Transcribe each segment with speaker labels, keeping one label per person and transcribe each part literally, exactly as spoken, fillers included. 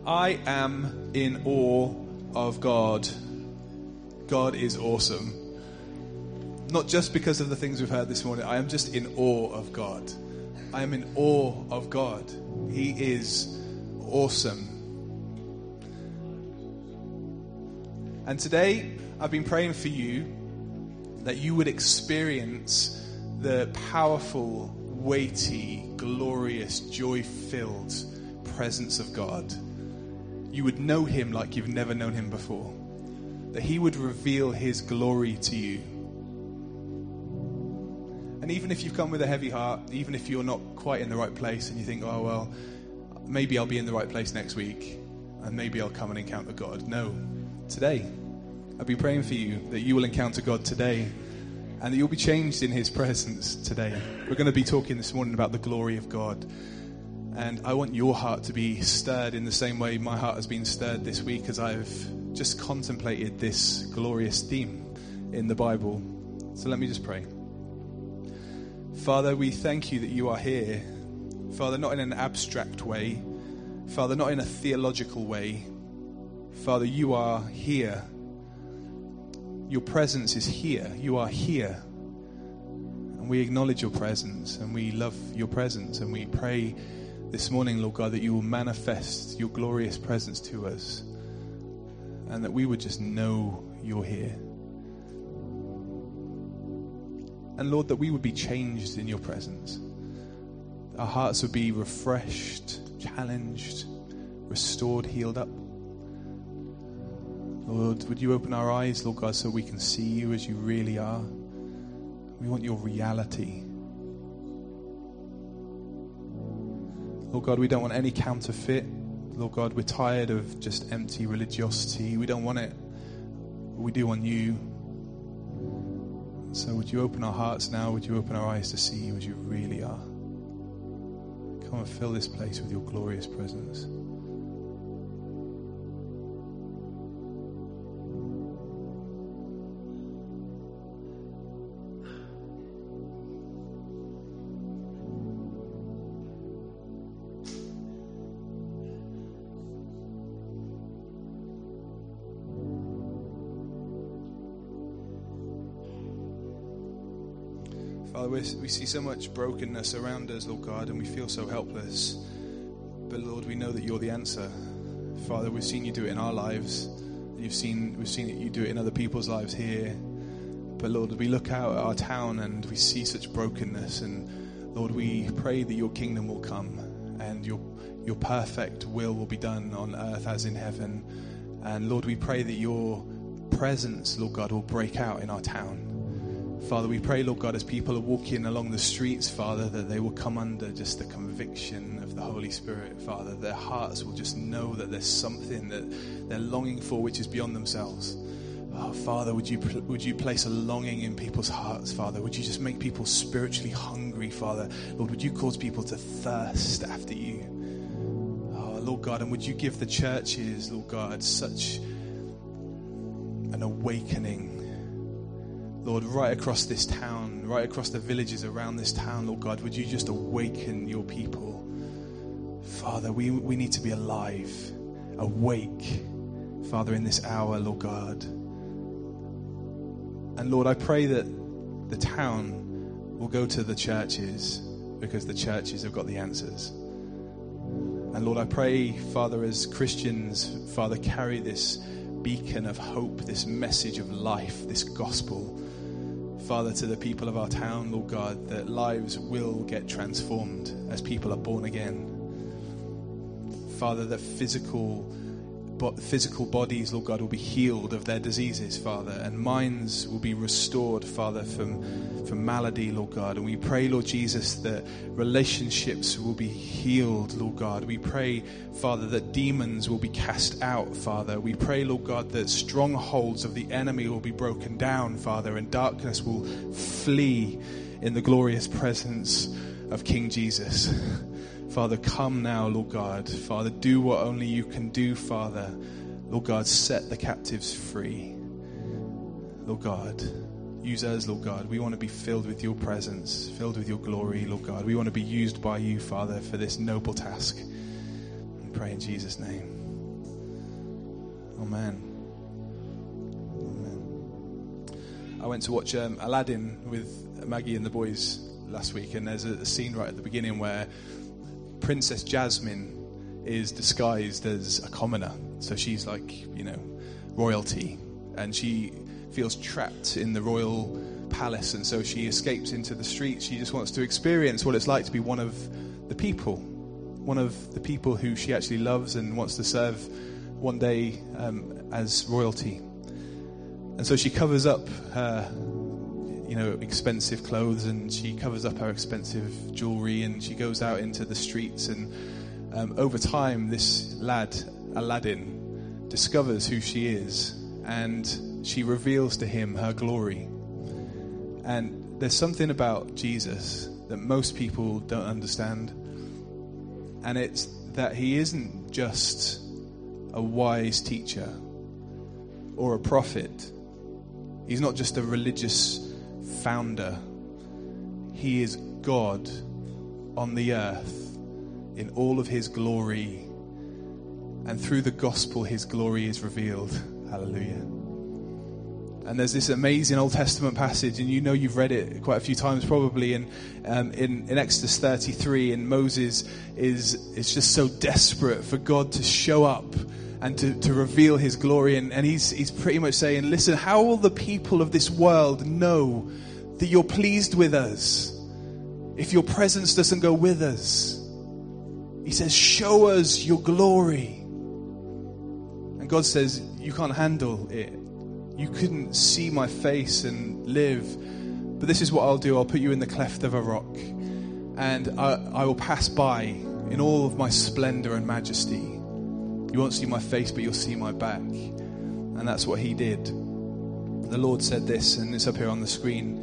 Speaker 1: I am in awe of God. God is awesome. Not just because of the things we've heard this morning. I am just in awe of God. I am in awe of God. He is awesome. And today, I've been praying for you that you would experience the powerful, weighty, glorious, joy-filled presence of God. You would know him like you've never known him before. That he would reveal his glory to you. And even if you've come with a heavy heart, even if you're not quite in the right place and you think, oh, well, maybe I'll be in the right place next week and maybe I'll come and encounter God. No, today. I've been praying for you that you will encounter God today and that you'll be changed in his presence today. We're going to be talking this morning about the glory of God. And I want your heart to be stirred in the same way my heart has been stirred this week as I've just contemplated this glorious theme in the Bible. So let me just pray. Father, we thank you that you are here. Father, not in an abstract way. Father, not in a theological way. Father, you are here. Your presence is here. You are here. And we acknowledge your presence and we love your presence. And we pray this morning, Lord God, that you will manifest your glorious presence to us. And that we would just know you're here. And Lord, that we would be changed in your presence. Our hearts would be refreshed, challenged, restored, healed up. Lord, would you open our eyes, Lord God, so we can see you as you really are. We want your reality. Lord God, we don't want any counterfeit. Lord God, we're tired of just empty religiosity. We don't want it. We do want you. So would you open our hearts now? Would you open our eyes to see you as you really are? Come and fill this place with your glorious presence. Father, we see so much brokenness around us, Lord God, and we feel so helpless. But Lord, we know that you're the answer. Father, we've seen you do it in our lives. You've seen, we've seen you do it in other people's lives here. But Lord, we look out at our town and we see such brokenness. And Lord, we pray that your kingdom will come and your your perfect will will be done on earth as in heaven. And Lord, we pray that your presence, Lord God, will break out in our town. Father, we pray, Lord God, as people are walking along the streets, Father, that they will come under just the conviction of the Holy Spirit, Father. Their hearts will just know that there's something that they're longing for which is beyond themselves. Oh, Father, would you would you place a longing in people's hearts, Father? Would you just make people spiritually hungry, Father? Lord, would you cause people to thirst after you? Oh, Lord God, and would you give the churches, Lord God, such an awakening, Lord, right across this town, right across the villages around this town, Lord God, would you just awaken your people? Father, we, we need to be alive, awake, Father, in this hour, Lord God. And Lord, I pray that the town will go to the churches because the churches have got the answers. And Lord, I pray, Father, as Christians, Father, carry this beacon of hope, this message of life, this gospel, Father, to the people of our town, Lord God, that lives will get transformed as people are born again. Father, that physical, physical bodies, Lord God, will be healed of their diseases, Father, and minds will be restored, Father, from, from malady, Lord God. And we pray, Lord Jesus, that relationships will be healed, Lord God. We pray, Father, that demons will be cast out, Father. We pray, Lord God, that strongholds of the enemy will be broken down, Father, and darkness will flee in the glorious presence of King Jesus. Father, come now, Lord God. Father, do what only you can do, Father. Lord God, set the captives free. Lord God, use us, Lord God. We want to be filled with your presence, filled with your glory, Lord God. We want to be used by you, Father, for this noble task. We pray in Jesus' name. Amen. Amen. I went to watch um, Aladdin with Maggie and the boys last week, and there's a, a scene right at the beginning where Princess Jasmine is disguised as a commoner. So she's like, you know, royalty, and she feels trapped in the royal palace, and so she escapes into the streets. She just wants to experience what it's like to be one of the people, one of the people who she actually loves and wants to serve one day um, as royalty. And so she covers up her, you know, expensive clothes, and she covers up her expensive jewelry, and she goes out into the streets. And um, over time, this lad, Aladdin, discovers who she is, and she reveals to him her glory. And there's something about Jesus that most people don't understand, and it's that he isn't just a wise teacher or a prophet. He's not just a religious founder. He is God on the earth in all of his glory, and through the gospel his glory is revealed. Hallelujah. And there's this amazing Old Testament passage, and you know you've read it quite a few times probably, in um, in, in Exodus thirty-three, and Moses is is just so desperate for God to show up and to, to reveal his glory, and, and he's he's pretty much saying, listen, how will the people of this world know that you're pleased with us if your presence doesn't go with us? He says, show us your glory. And God says, you can't handle it. You couldn't see my face and live. But this is what I'll do. I'll put you in the cleft of a rock, and I, I will pass by in all of my splendor and majesty. You won't see my face, but you'll see my back. And that's what he did. The Lord said this, and it's up here on the screen.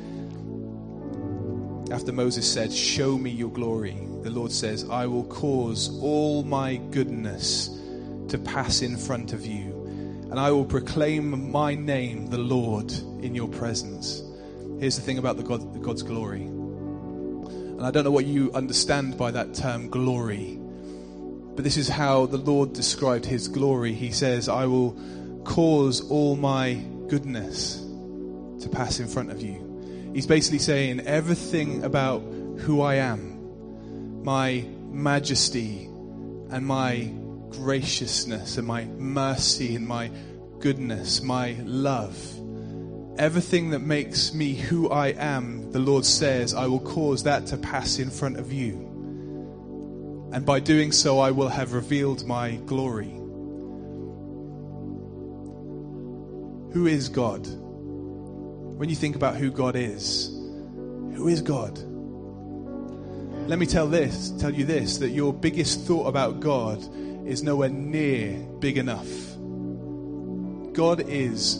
Speaker 1: After Moses said, show me your glory, the Lord says, I will cause all my goodness to pass in front of you, and I will proclaim my name, the Lord, in your presence. Here's the thing about the God, the God's glory. And I don't know what you understand by that term glory, but this is how the Lord described his glory. He says, I will cause all my goodness to pass in front of you. He's basically saying everything about who I am, my majesty and my graciousness and my mercy and my goodness, my love, everything that makes me who I am, the Lord says, I will cause that to pass in front of you. And by doing so, I will have revealed my glory. Who is God? When you think about who God is, who is God? Let me tell this, tell you this, that your biggest thought about God is nowhere near big enough. God is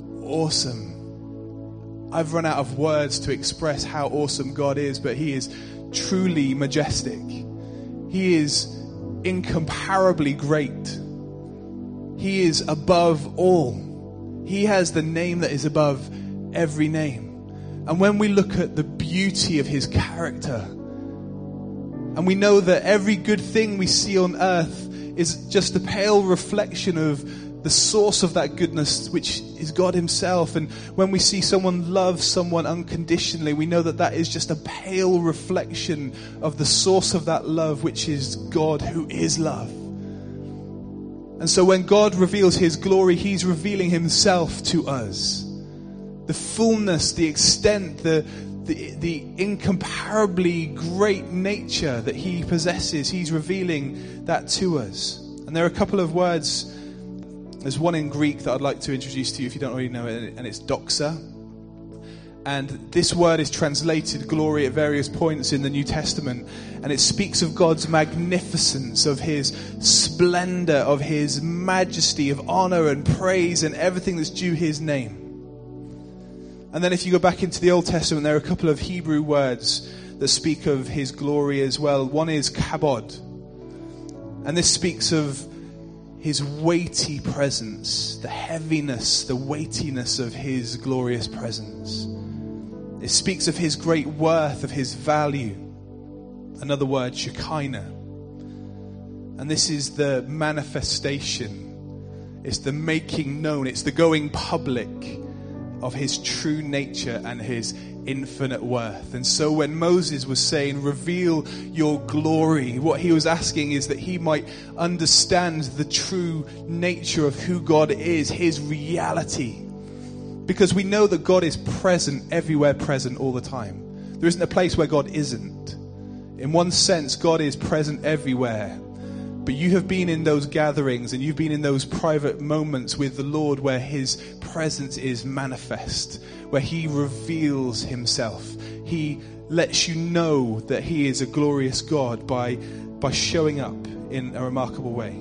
Speaker 1: awesome. I've run out of words to express how awesome God is, but he is truly majestic. He is incomparably great. He is above all. He has the name that is above every name. And when we look at the beauty of his character, and we know that every good thing we see on earth is just a pale reflection of the source of that goodness, which is God himself. And when we see someone love someone unconditionally, we know that that is just a pale reflection of the source of that love, which is God, who is love. And so when God reveals his glory, he's revealing himself to us. The fullness, the extent, the The, the incomparably great nature that he possesses, he's revealing that to us. And there are a couple of words. There's one in Greek that I'd like to introduce to you if you don't already know it, and it's doxa. And this word is translated glory at various points in the New Testament, and it speaks of God's magnificence, of his splendor, of his majesty, of honor and praise and everything that's due his name. And then if you go back into the Old Testament, there are a couple of Hebrew words that speak of his glory as well. One is kabod. And this speaks of his weighty presence, the heaviness, the weightiness of his glorious presence. It speaks of his great worth, of his value. Another word, Shekinah. And this is the manifestation. It's the making known. It's the going public of his true nature and his infinite worth. And so when Moses was saying, reveal your glory, what he was asking is that he might understand the true nature of who God is, his reality. Because we know that God is present everywhere, present all the time. There isn't a place where God isn't. In one sense, God is present everywhere. But you have been in those gatherings and you've been in those private moments with the Lord where his presence is manifest, where he reveals himself. He lets you know that he is a glorious God by, by showing up in a remarkable way.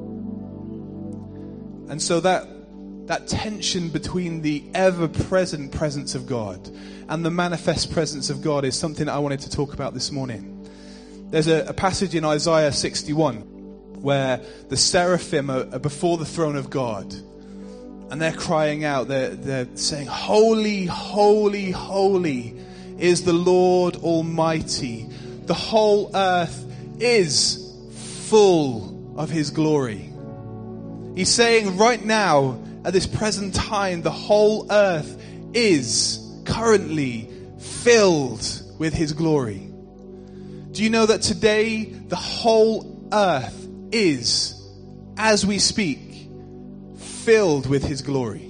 Speaker 1: And so that, that tension between the ever-present presence of God and the manifest presence of God is something that I wanted to talk about this morning. There's a, a passage in Isaiah sixty-one where the seraphim are, are before the throne of God. And they're crying out, they're, they're saying, holy, holy, holy is the Lord Almighty. The whole earth is full of his glory. He's saying right now, at this present time, the whole earth is currently filled with his glory. Do you know that today, the whole earth is, as we speak, filled with his glory?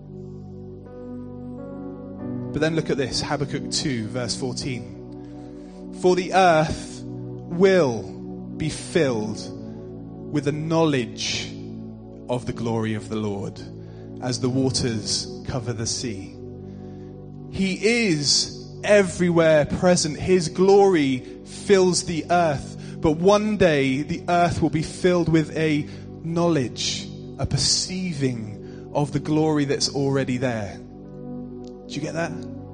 Speaker 1: But then look at this, Habakkuk two, verse fourteen. For the earth will be filled with the knowledge of the glory of the Lord, as the waters cover the sea. He is everywhere present. His glory fills the earth. But one day the earth will be filled with a knowledge, a perceiving of the glory that's already there. Do you get that?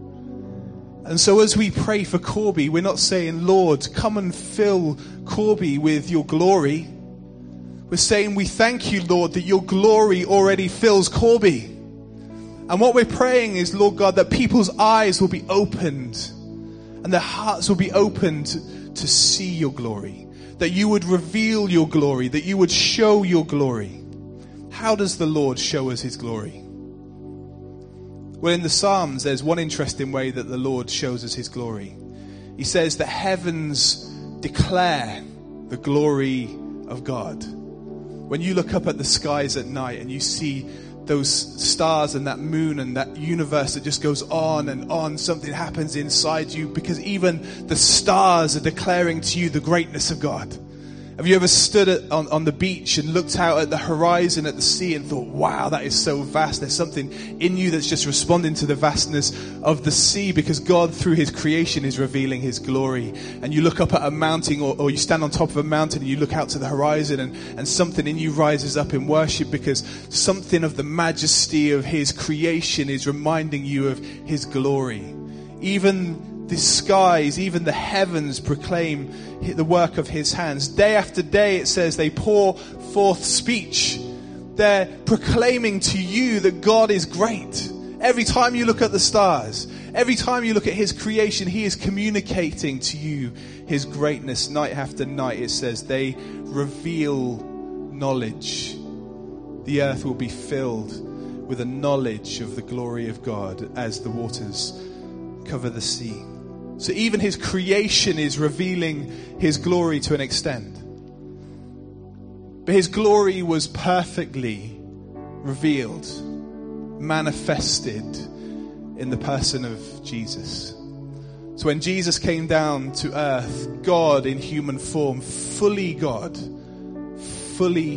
Speaker 1: And so as we pray for Corby, we're not saying, Lord, come and fill Corby with your glory. We're saying, we thank you, Lord, that your glory already fills Corby. And what we're praying is, Lord God, that people's eyes will be opened and their hearts will be opened to, to see your glory. That you would reveal your glory, that you would show your glory. How does the Lord show us his glory? Well, in the Psalms, there's one interesting way that the Lord shows us his glory. He says the heavens declare the glory of God. When you look up at the skies at night and you see those stars and that moon and that universe that just goes on and on, something happens inside you because even the stars are declaring to you the greatness of God. Have you ever stood at, on, on the beach and looked out at the horizon at the sea and thought, wow, that is so vast. There's something in you that's just responding to the vastness of the sea because God through his creation is revealing his glory. And you look up at a mountain or, or you stand on top of a mountain and you look out to the horizon and, and something in you rises up in worship because something of the majesty of his creation is reminding you of his glory. Even the skies, even the heavens proclaim the work of his hands. Day after day, it says, they pour forth speech. They're proclaiming to you that God is great. Every time you look at the stars, every time you look at his creation, he is communicating to you his greatness. Night after night, it says, they reveal knowledge. The earth will be filled with a knowledge of the glory of God as the waters cover the sea. So even his creation is revealing his glory to an extent. But his glory was perfectly revealed, manifested in the person of Jesus. So when Jesus came down to earth, God in human form, fully God, fully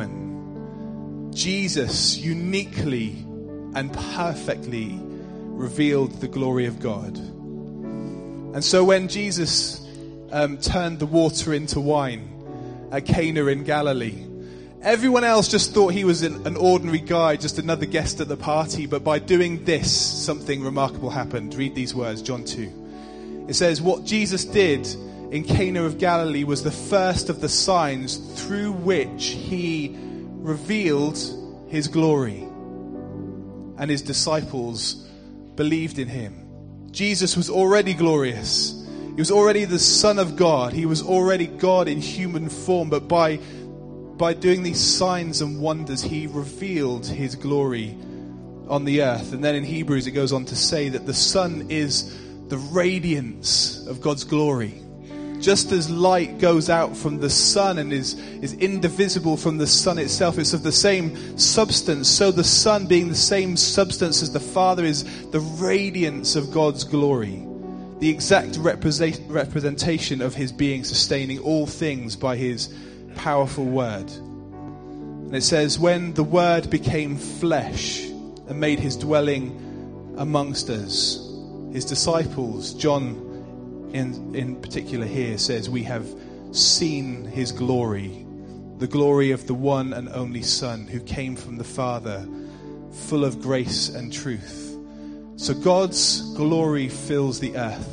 Speaker 1: human, Jesus uniquely and perfectly revealed the glory of God. And so when Jesus um, turned the water into wine at Cana in Galilee, everyone else just thought he was an, an ordinary guy, just another guest at the party. But by doing this, something remarkable happened. Read these words, John two. It says, what Jesus did in Cana of Galilee was the first of the signs through which he revealed his glory. And his disciples believed in him. Jesus was already glorious. He was already the Son of God. He was already God in human form. But by by doing these signs and wonders, he revealed his glory on the earth. And then in Hebrews it goes on to say that the Son is the radiance of God's glory. Just as light goes out from the sun and is, is indivisible from the sun itself, it's of the same substance. So the Son, being the same substance as the Father, is the radiance of God's glory. The exact represent, representation of his being, sustaining all things by his powerful word. And it says, when the word became flesh and made his dwelling amongst us, his disciples, John in, in particular here says, we have seen his glory, the glory of the one and only Son who came from the Father, full of grace and truth. So God's glory fills the earth.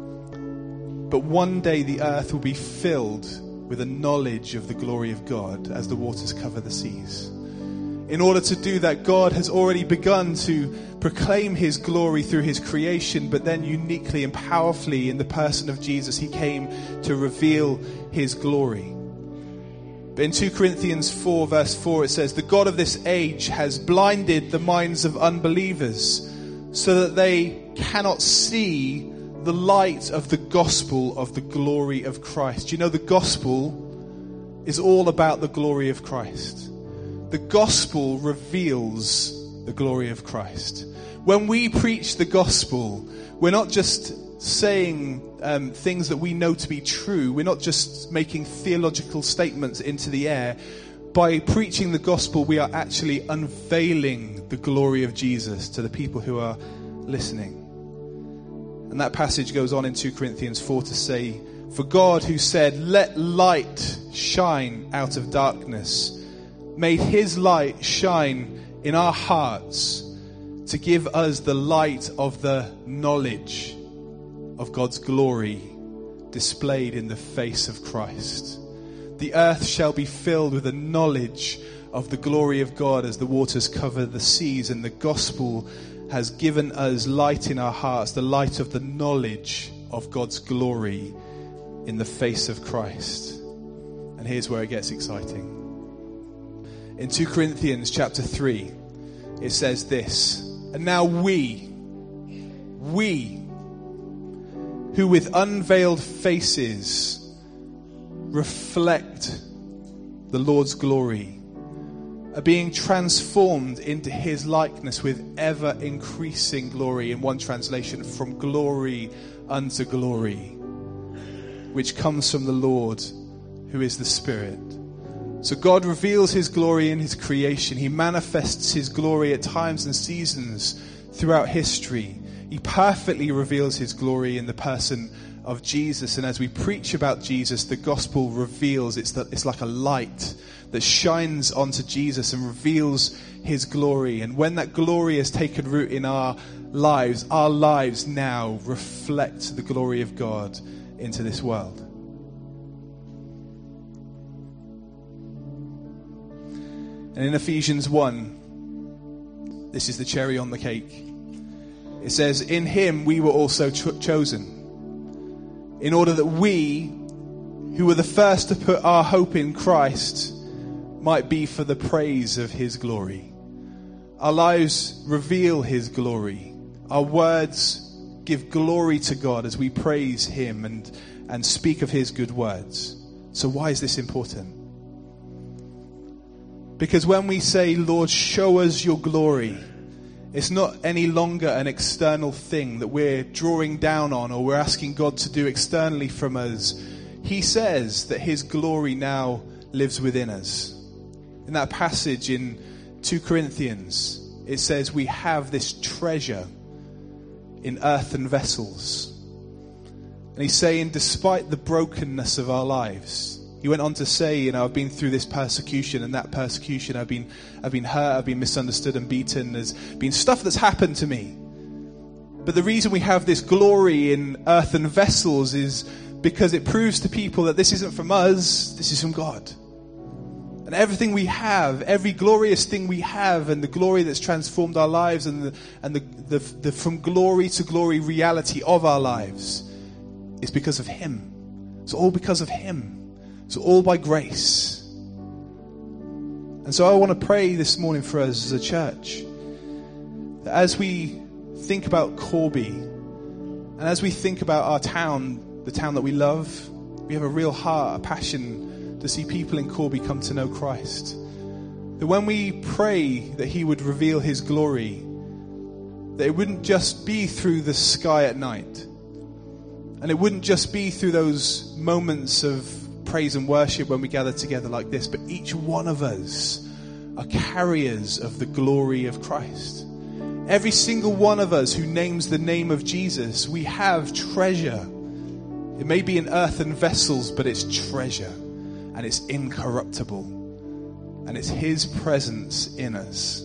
Speaker 1: But one day the earth will be filled with a knowledge of the glory of God as the waters cover the seas. In order to do that, God has already begun to proclaim his glory through his creation, but then uniquely and powerfully in the person of Jesus, he came to reveal his glory. But in Second Corinthians four verse four it says, the God of this age has blinded the minds of unbelievers so that they cannot see the light of the gospel of the glory of Christ. You know, the gospel is all about the glory of Christ. The gospel reveals the glory of Christ. When we preach the gospel, we're not just saying um, things that we know to be true. We're not just making theological statements into the air. By preaching the gospel, we are actually unveiling the glory of Jesus to the people who are listening. And that passage goes on in Second Corinthians four to say, for God who said, let light shine out of darkness, made his light shine in our hearts to give us the light of the knowledge of God's glory displayed in the face of Christ. The earth shall be filled with the knowledge of the glory of God as the waters cover the seas, and the gospel has given us light in our hearts, the light of the knowledge of God's glory in the face of Christ. And here's where it gets exciting. In Second Corinthians chapter three, it says this, and now we, we, who with unveiled faces reflect the Lord's glory, are being transformed into his likeness with ever increasing glory. In one translation, from glory unto glory, which comes from the Lord, who is the Spirit. So God reveals his glory in his creation. He manifests his glory at times and seasons throughout history. He perfectly reveals his glory in the person of Jesus. And as we preach about Jesus, the gospel reveals, it's, that, it's like a light that shines onto Jesus and reveals his glory. And when that glory has taken root in our lives, our lives now reflect the glory of God into this world. And in Ephesians one, this is the cherry on the cake. It says, in him we were also cho- chosen, in order that we, who were the first to put our hope in Christ, might be for the praise of his glory. Our lives reveal his glory. Our words give glory to God as we praise him and, and speak of his good words. So why is this important? Because when we say, Lord, show us your glory, it's not any longer an external thing that we're drawing down on or we're asking God to do externally from us. He says that his glory now lives within us. In that passage in Second Corinthians, it says we have this treasure in earthen vessels. And he's saying, despite the brokenness of our lives, he went on to say, you know, I've been through this persecution and that persecution. I've been, I've been hurt, I've been misunderstood and beaten. There's been stuff that's happened to me. But the reason we have this glory in earthen vessels is because it proves to people that this isn't from us, this is from God. And everything we have, every glorious thing we have, and the glory that's transformed our lives, and the, and the, the, the from glory to glory reality of our lives, is because of him. It's all because of him. It's all by grace. And so I want to pray this morning for us as a church, that as we think about Corby, and as we think about our town, the town that we love, we have a real heart, a passion to see people in Corby come to know Christ. That when we pray that he would reveal his glory, that it wouldn't just be through the sky at night. And it wouldn't just be through those moments of praise and worship when we gather together like this, but each one of us are carriers of the glory of Christ. Every single one of us who names the name of Jesus, we have treasure. It may be in earthen vessels, but it's treasure, and it's incorruptible, and it's his presence in us.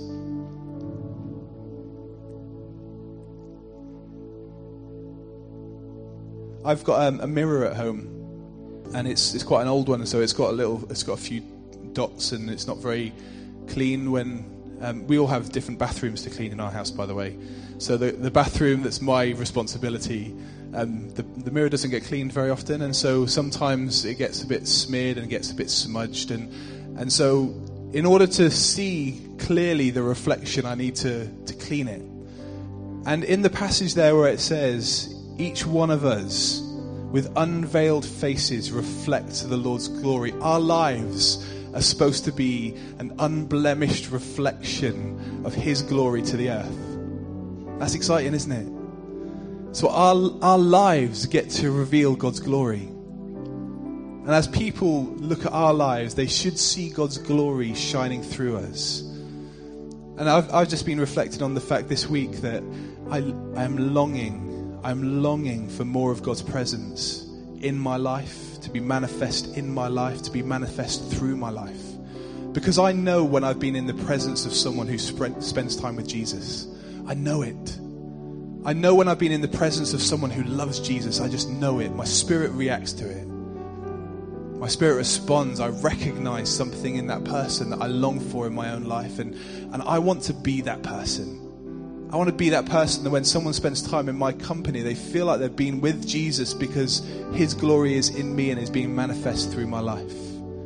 Speaker 1: I've got um, a mirror at home, and it's it's quite an old one, so it's got a little, it's got a few dots, and it's not very clean. When um, we all have different bathrooms to clean in our house, by the way. So the the bathroom that's my responsibility, um, the the mirror doesn't get cleaned very often, and so sometimes it gets a bit smeared and gets a bit smudged, and and so in order to see clearly the reflection, I need to to clean it. And in the passage there where it says, each one of us with unveiled faces reflect the Lord's glory. Our lives are supposed to be an unblemished reflection of his glory to the earth. That's exciting, isn't it? So our, our lives get to reveal God's glory. And as people look at our lives, they should see God's glory shining through us. And I've, I've just been reflecting on the fact this week that I, I am longing I'm longing for more of God's presence in my life, to be manifest in my life, to be manifest through my life. Because I know when I've been in the presence of someone who sp- spends time with Jesus. I know it. I know when I've been in the presence of someone who loves Jesus. I just know it. My spirit reacts to it. My spirit responds. I recognize something in that person that I long for in my own life. And, and I want to be that person. I want to be that person that when someone spends time in my company, they feel like they've been with Jesus because his glory is in me and is being manifest through my life.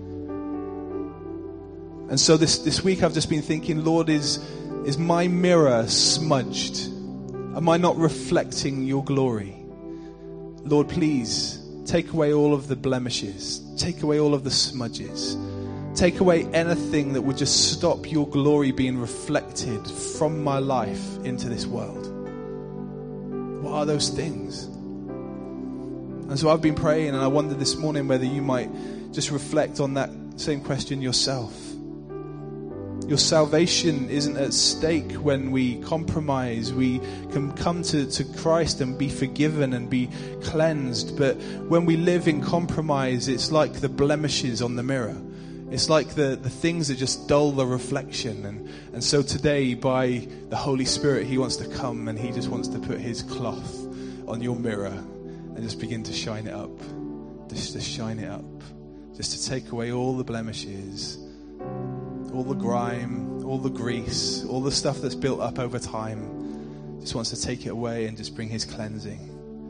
Speaker 1: And so this, this week I've just been thinking, Lord, is, is my mirror smudged? Am I not reflecting your glory? Lord, please take away all of the blemishes. Take away all of the smudges. Take away anything that would just stop your glory being reflected from my life into this world. What are those things? And so I've been praying, and I wondered this morning whether you might just reflect on that same question yourself. Your salvation isn't at stake when we compromise. We can come to, to Christ and be forgiven and be cleansed. But when we live in compromise, it's like the blemishes on the mirror. It's like the, the things that just dull the reflection. And, and so today, by the Holy Spirit, he wants to come and he just wants to put his cloth on your mirror and just begin to shine it up. Just to shine it up. Just to take away all the blemishes, all the grime, all the grease, all the stuff that's built up over time. Just wants to take it away and just bring his cleansing.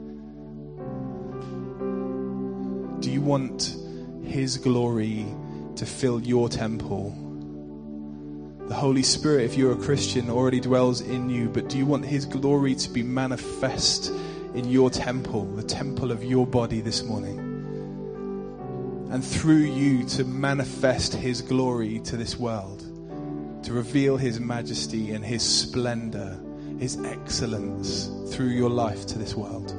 Speaker 1: Do you want his glory to fill your temple? The Holy Spirit, if you're a Christian, already dwells in you, but do you want his glory to be manifest in your temple, the temple of your body this morning? And through you to manifest his glory to this world, to reveal his majesty and his splendor, his excellence through your life to this world.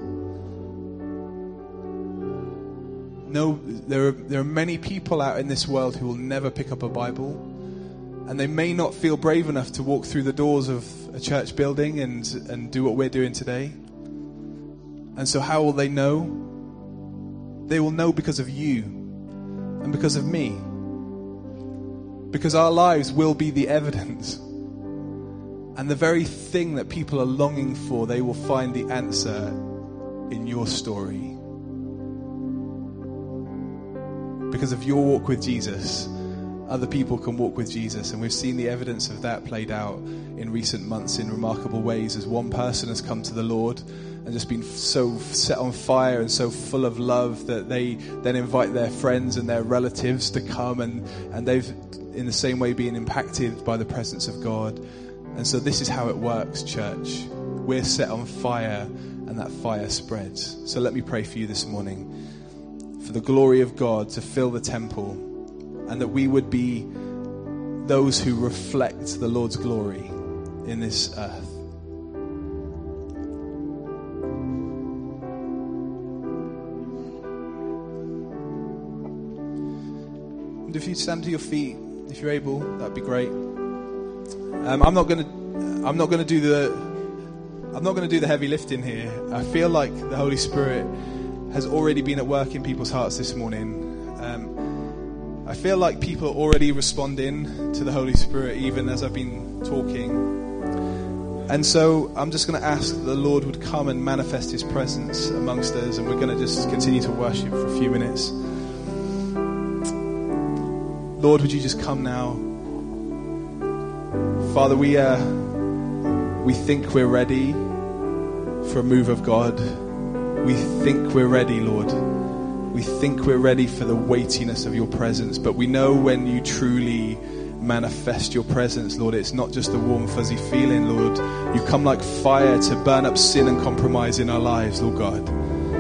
Speaker 1: No, there are, there are many people out in this world who will never pick up a Bible, and they may not feel brave enough to walk through the doors of a church building and, and do what we're doing today. And so how will they know? They will know because of you and because of me. Because our lives will be the evidence. And the very thing that people are longing for, they will find the answer in your story. Because of your walk with Jesus, other people can walk with Jesus. And we've seen the evidence of that played out in recent months in remarkable ways as one person has come to the Lord and just been so set on fire and so full of love that they then invite their friends and their relatives to come, and, and they've in the same way being impacted by the presence of God. And so this is how it works, church. We're set on fire, and that fire spreads. So let me pray for you this morning, for the glory of God to fill the temple, and that we would be those who reflect the Lord's glory in this earth. And if you stand to your feet, if you're able, that'd be great. Um, I'm not going to. I'm not going to do the. I'm not going to do the heavy lifting here. I feel like the Holy Spirit has already been at work in people's hearts this morning. Um, I feel like people are already responding to the Holy Spirit, even as I've been talking. And so I'm just going to ask that the Lord would come and manifest His presence amongst us, and we're going to just continue to worship for a few minutes. Lord, would you just come now? Father, we uh, we think we're ready for a move of God. We think we're ready, Lord. We think we're ready for the weightiness of your presence. But we know when you truly manifest your presence, Lord, it's not just a warm, fuzzy feeling, Lord. You come like fire to burn up sin and compromise in our lives, Lord God.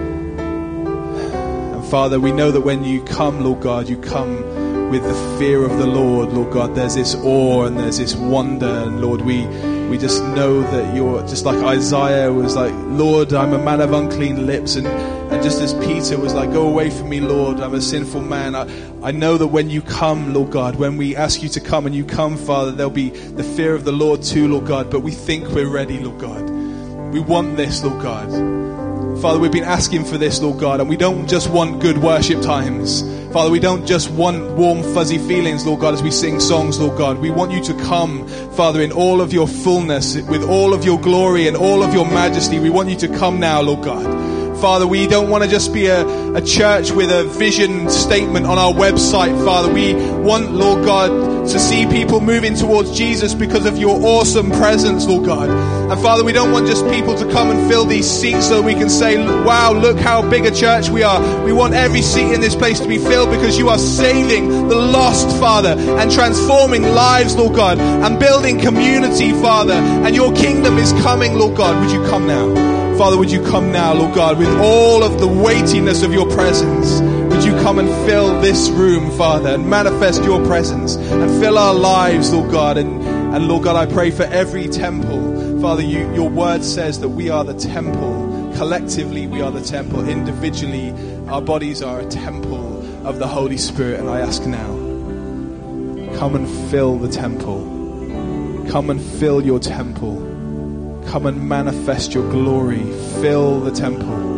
Speaker 1: And Father, we know that when you come, Lord God, you come with the fear of the Lord, Lord God. There's this awe and there's this wonder, and Lord, we we just know that you're just like Isaiah was like, Lord, I'm a man of unclean lips, and and just as Peter was like, go away from me, Lord, I'm a sinful man. I, I know that when you come, Lord God, when we ask you to come and you come, Father, there'll be the fear of the Lord too, Lord God. But we think we're ready, Lord God. We want this, Lord God. Father, we've been asking for this, Lord God, and we don't just want good worship times. Father, we don't just want warm, fuzzy feelings, Lord God, as we sing songs, Lord God. We want you to come, Father, in all of your fullness, with all of your glory and all of your majesty. We want you to come now, Lord God. Father, we don't want to just be a, a church with a vision statement on our website, Father. We want, Lord God, to see people moving towards Jesus because of your awesome presence, Lord God. And Father, we don't want just people to come and fill these seats so we can say, wow, look how big a church we are. We want every seat in this place to be filled because you are saving the lost, Father, and transforming lives, Lord God, and building community, Father. And your kingdom is coming, Lord God. Would you come now? Father, would you come now, Lord God, with all of the weightiness of your presence? Would you come and fill this room, Father, and manifest your presence and fill our lives, Lord God. And, and Lord God, I pray for every temple. Father, you, your word says that we are the temple. Collectively, we are the temple. Individually, our bodies are a temple of the Holy Spirit. And I ask now, come and fill the temple. Come and fill your temple. Come and manifest your glory. Fill the temple.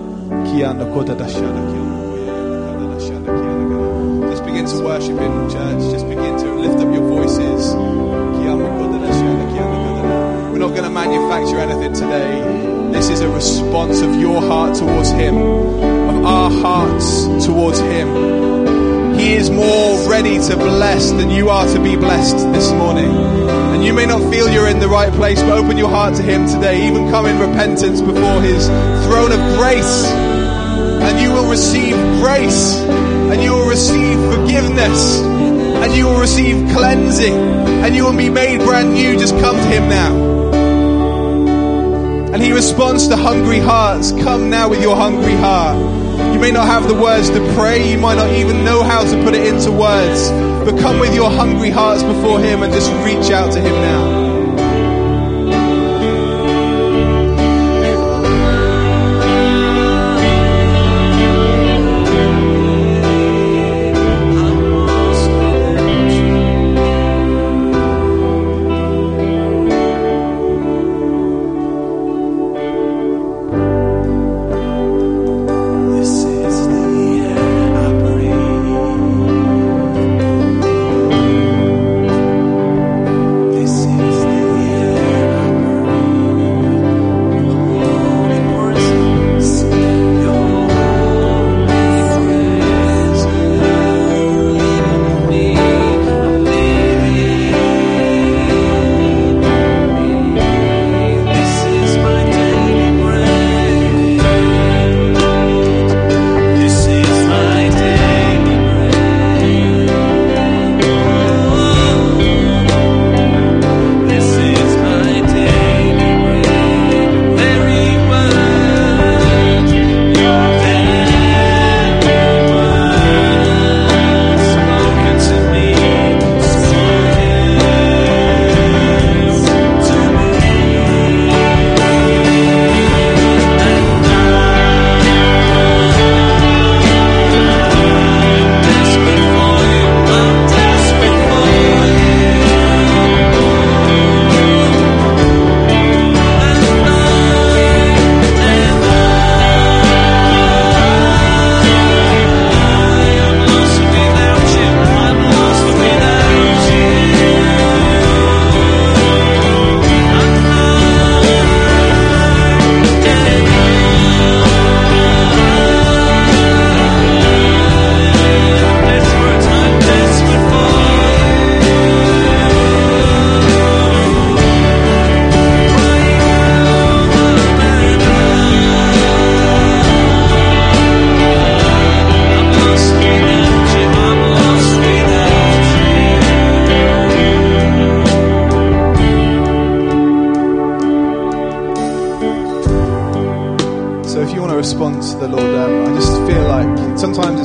Speaker 1: Just begin to worship Him, church. Just begin to lift up your voices. We're not going to manufacture anything today. This is a response of your heart towards Him, of our hearts towards Him. He is more ready to bless than you are to be blessed this morning. And you may not feel you're in the right place, but open your heart to Him today. Even come in repentance before His throne of grace. And you will receive grace. And you will receive forgiveness. And you will receive cleansing. And you will be made brand new. Just come to Him now. And He responds to hungry hearts. Come now with your hungry heart. You may not have the words to pray. You might not even know how to put it into words. But come with your hungry hearts before Him and just reach out to Him now.
Speaker 2: This is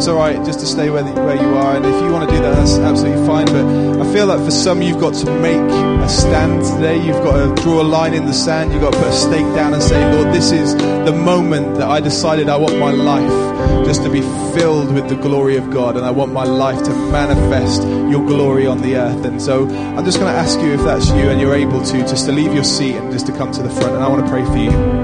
Speaker 1: it's all right just to stay where, the, where you are. And if you want to do that, that's absolutely fine. But I feel like for some, you've got to make a stand today. You've got to draw a line in the sand. You've got to put a stake down and say, Lord, this is the moment that I decided I want my life just to be filled with the glory of God. And I want my life to manifest your glory on the earth. And so I'm just going to ask you, if that's you and you're able to, just to leave your seat and just to come to the front. And I want to pray for you.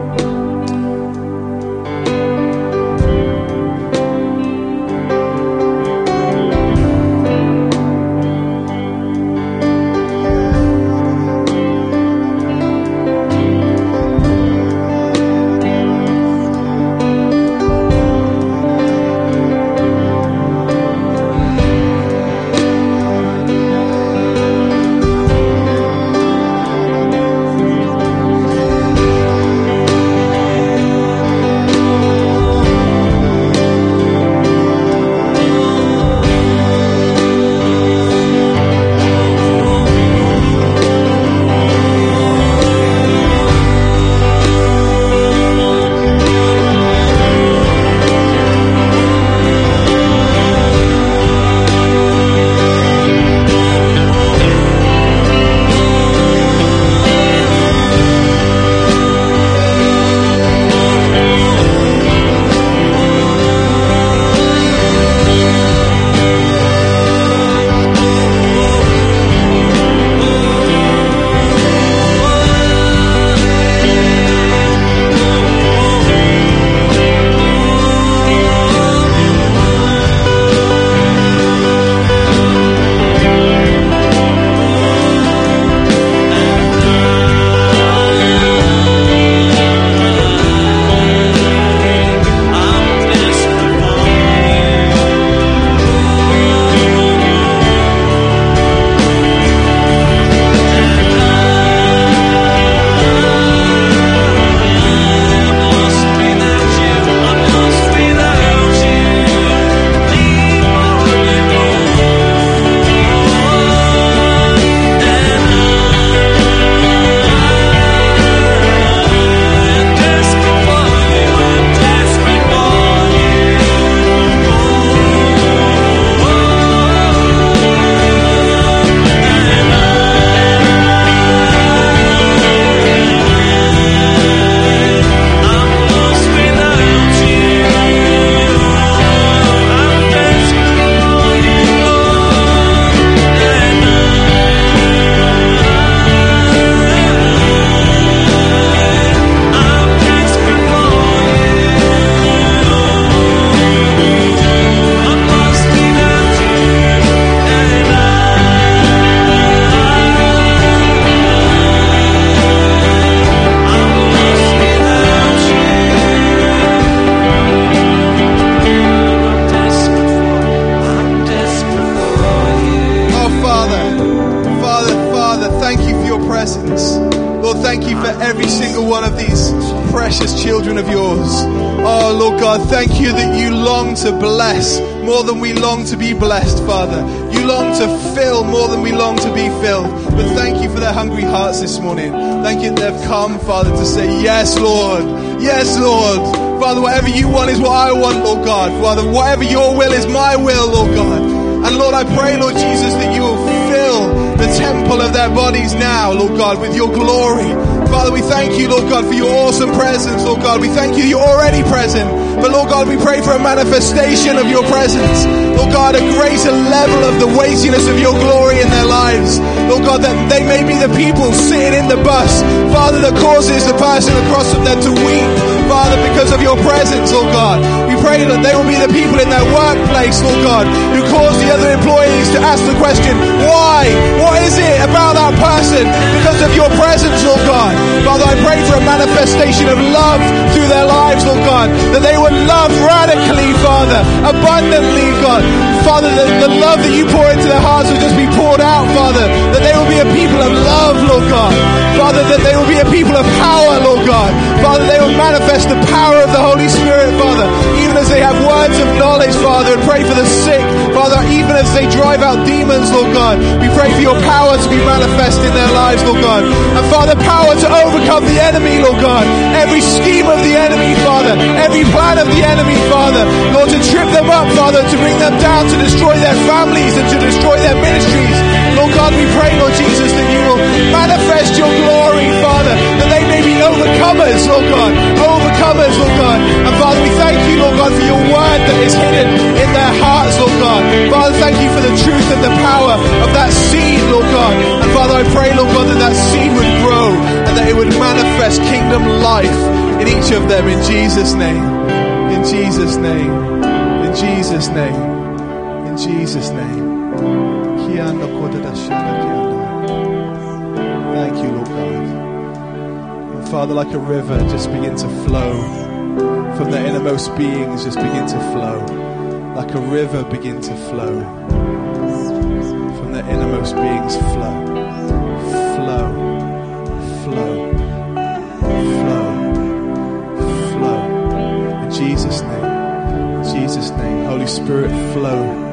Speaker 2: Thank you that you long to bless more than we long to be blessed, Father. You long to fill more than we long to be filled. But thank you for their hungry hearts this morning. Thank you that they've come, Father, to say, yes, Lord. Yes, Lord. Father, whatever you want is what I want, Lord God. Father, whatever your will is my will, Lord God. And Lord, I pray, Lord Jesus, that you will fill the temple of their bodies now, Lord God, with your glory. Father, we thank you, Lord God, for your awesome presence, Lord God. We thank you, you're already present. But Lord God, we pray for a manifestation of your presence. Lord God, a greater level of the weightiness of your glory in their lives. Lord God, that they may be the people sitting in the bus, Father, that causes the person across from them to weep, Father, because of your presence, Lord God. We pray that they will be the people in their workplace, Lord God, who cause the other employees to ask the question, why? What is it about that person? Because of your presence, Lord God. Father, I pray for a manifestation of love through their lives, Lord God, that they would love radically, Father, abundantly, God. Father, the, the love that you pour into their hearts will just be poured out, Father, that they will be a people of love, Lord God. Father, that they will be a people of power, Lord God. Father, they will manifest the power of the Holy Spirit, Father, even even as they have words of knowledge, Father, and pray for the sick, Father, even as they drive out demons, Lord God, we pray for your power to be manifest in their lives, Lord God. And Father, power to overcome the enemy, Lord God. Every scheme of the enemy, Father, every plan of the enemy, Father, Lord, to trip them up, Father, to bring them down, to destroy their families and to destroy their ministries. Lord God, we pray, Lord Jesus, that you will manifest your glory, Father, that they may be overcomers, Lord God, overcomers, Lord God. And Father, we thank you, Lord God, for your word that is hidden in their hearts, Lord God. Father, thank you for the truth and the power of that seed, Lord God. And Father, I pray, Lord God, that that seed would grow and that it would manifest kingdom life in each of them, in Jesus' name, in Jesus' name, in Jesus' name, in Jesus' name. Thank you, Lord God. And Father, like a river, just begin to flow from their innermost beings, just begin to flow. Like a river, begin to flow from their innermost beings. Flow, flow, flow, flow, flow. In Jesus' name, in Jesus' name, Holy Spirit, flow.